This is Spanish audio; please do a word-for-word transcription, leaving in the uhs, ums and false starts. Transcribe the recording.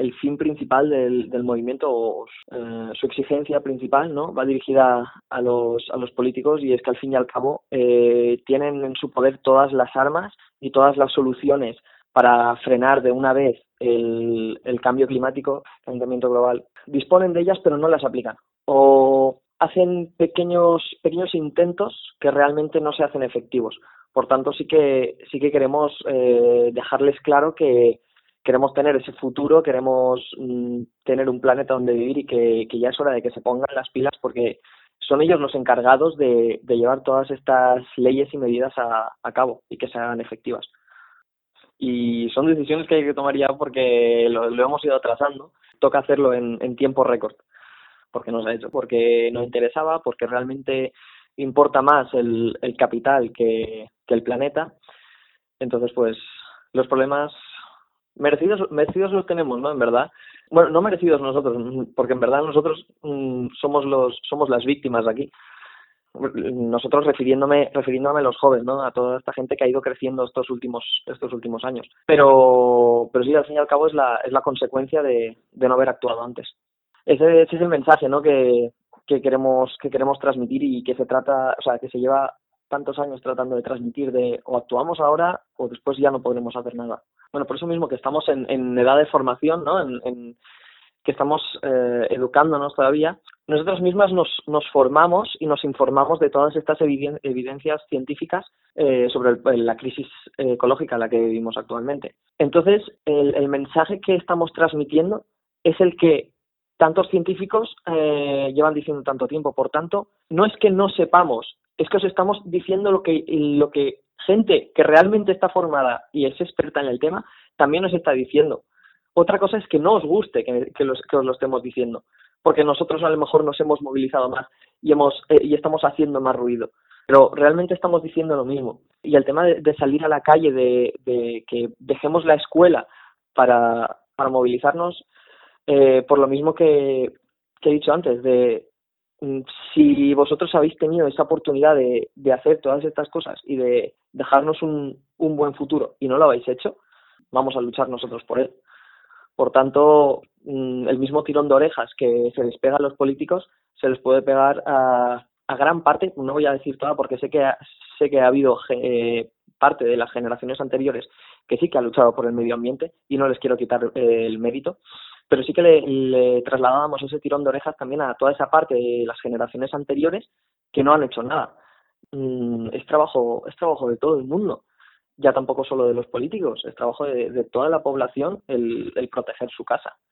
el fin principal del, del movimiento, o eh, su exigencia principal, ¿no?, va dirigida a los, a los políticos, y es que al fin y al cabo eh, tienen en su poder todas las armas y todas las soluciones para frenar de una vez el, el cambio climático, el calentamiento global. Disponen de ellas pero no las aplican, o hacen pequeños pequeños intentos que realmente no se hacen efectivos. Por tanto, sí que sí que queremos eh, dejarles claro que queremos tener ese futuro, queremos mm, tener un planeta donde vivir, y que, que ya es hora de que se pongan las pilas, porque son ellos los encargados de, de llevar todas estas leyes y medidas a, a cabo y que sean efectivas. Y son decisiones que hay que tomar ya, porque lo, lo hemos ido atrasando. Toca hacerlo en, en tiempo récord, porque nos ha hecho, porque nos interesaba, porque realmente importa más el, el capital que, que el planeta. Entonces, pues, los problemas merecidos merecidos los tenemos, ¿no?, en verdad. Bueno, no merecidos nosotros, porque en verdad nosotros mmm, somos los somos las víctimas aquí. Nosotros refiriéndome refiriéndome a los jóvenes, ¿no?, a toda esta gente que ha ido creciendo estos últimos estos últimos años. Pero pero sí, al fin y al cabo es la es la consecuencia de, de no haber actuado antes. Ese, ese es el mensaje, ¿no?, que, que queremos que queremos transmitir, y que se trata, o sea, que se lleva tantos años tratando de transmitir, de o actuamos ahora o después ya no podremos hacer nada. Bueno, por eso mismo que estamos en, en edad de formación, ¿no?, en, en que estamos eh, educándonos todavía, nosotros mismas nos, nos formamos y nos informamos de todas estas eviden- evidencias científicas eh, sobre el, la crisis eh, ecológica en la que vivimos actualmente. Entonces, el, el mensaje que estamos transmitiendo es el que tantos científicos eh, llevan diciendo tanto tiempo. Por tanto, no es que no sepamos, es que os estamos diciendo lo que, lo que gente que realmente está formada y es experta en el tema también nos está diciendo. Otra cosa es que no os guste que, que, los, que os lo estemos diciendo, porque nosotros a lo mejor nos hemos movilizado más y hemos eh, y estamos haciendo más ruido, pero realmente estamos diciendo lo mismo. Y el tema de, de salir a la calle, de, de que dejemos la escuela para, para movilizarnos, eh, por lo mismo que, que he dicho antes, de si vosotros habéis tenido esa oportunidad de, de hacer todas estas cosas y de dejarnos un, un buen futuro y no lo habéis hecho, vamos a luchar nosotros por él. Por tanto, el mismo tirón de orejas que se les pega a los políticos se les puede pegar a, a gran parte, no voy a decir toda porque sé que ha, sé que ha habido eh, parte de las generaciones anteriores que sí que ha luchado por el medio ambiente, y no les quiero quitar eh, el mérito, pero sí que le, le trasladábamos ese tirón de orejas también a toda esa parte de las generaciones anteriores que no han hecho nada. Mm, es trabajo, es trabajo de todo el mundo. Ya tampoco solo de los políticos, es trabajo de, de toda la población el, el proteger su casa.